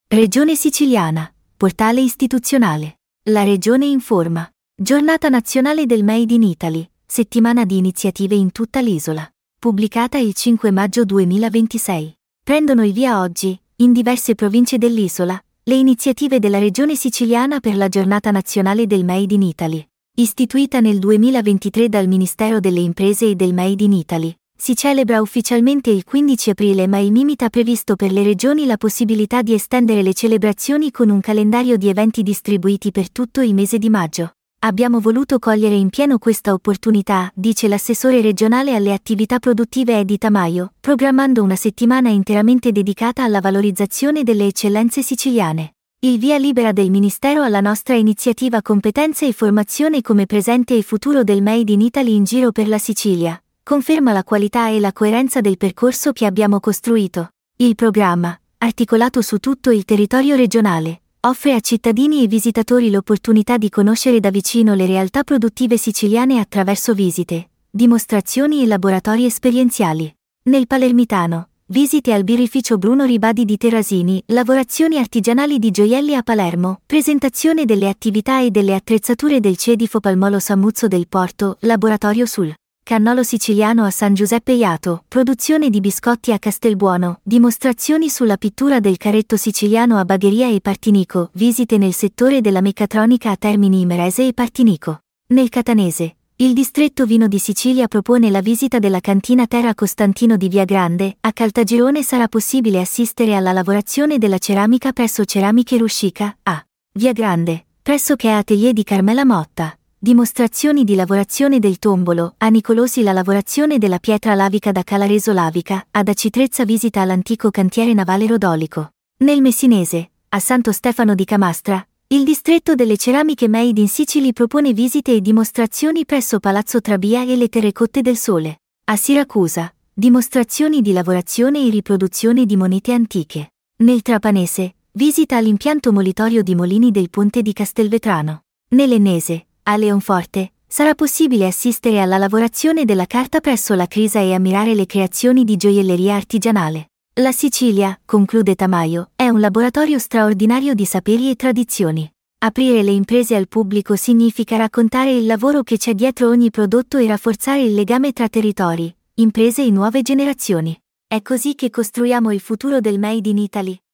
Regione Siciliana, portale istituzionale. La Regione informa. Giornata nazionale del Made in Italy, settimana di iniziative in tutta l'isola. Pubblicata il 5 maggio 2026. Prendono il via oggi, in diverse province dell'isola, le iniziative della Regione Siciliana per la Giornata nazionale del Made in Italy. Istituita nel 2023 dal Ministero delle Imprese e del Made in Italy, si celebra ufficialmente il 15 aprile, ma il Mimit ha previsto per le regioni la possibilità di estendere le celebrazioni con un calendario di eventi distribuiti per tutto il mese di maggio. Abbiamo voluto cogliere in pieno questa opportunità, dice l'assessore regionale alle attività produttive Edi Tamayo, programmando una settimana interamente dedicata alla valorizzazione delle eccellenze siciliane. Il via libera del Ministero alla nostra iniziativa Competenze e Formazione come presente e futuro del Made in Italy in giro per la Sicilia. Conferma la qualità e la coerenza del percorso che abbiamo costruito. Il programma, articolato su tutto il territorio regionale, offre a cittadini e visitatori l'opportunità di conoscere da vicino le realtà produttive siciliane attraverso visite, dimostrazioni e laboratori esperienziali. Nel palermitano, visite al birrificio Bruno Ribadi di Terrasini, lavorazioni artigianali di gioielli a Palermo, presentazione delle attività e delle attrezzature del Cedifo Palmolo Sammuzzo del Porto, laboratorio sul cannolo siciliano a San Giuseppe Jato, produzione di biscotti a Castelbuono, dimostrazioni sulla pittura del carretto siciliano a Bagheria e Partinico, visite nel settore della meccatronica a Termini Imerese e Partinico. Nel catanese, il distretto Vino di Sicilia propone la visita della cantina Terra Costantino di Via Grande. A Caltagirone sarà possibile assistere alla lavorazione della ceramica presso Ceramiche Ruscica, a Via Grande, presso che Atelier di Carmela Motta. Dimostrazioni di lavorazione del tombolo, a Nicolosi la lavorazione della pietra lavica da Calareso Lavica, ad Acitrezza visita all'antico cantiere navale Rodolico. Nel Messinese, a Santo Stefano di Camastra, il distretto delle ceramiche Made in Sicily propone visite e dimostrazioni presso Palazzo Trabia e le Terrecotte del Sole. A Siracusa, dimostrazioni di lavorazione e riproduzione di monete antiche. Nel Trapanese, visita all'impianto molitorio di Molini del Ponte di Castelvetrano. Nell'Ennese, a Leonforte, sarà possibile assistere alla lavorazione della carta presso la Crisa e ammirare le creazioni di gioielleria artigianale. La Sicilia, conclude Tamayo, è un laboratorio straordinario di saperi e tradizioni. Aprire le imprese al pubblico significa raccontare il lavoro che c'è dietro ogni prodotto e rafforzare il legame tra territori, imprese e nuove generazioni. È così che costruiamo il futuro del Made in Italy.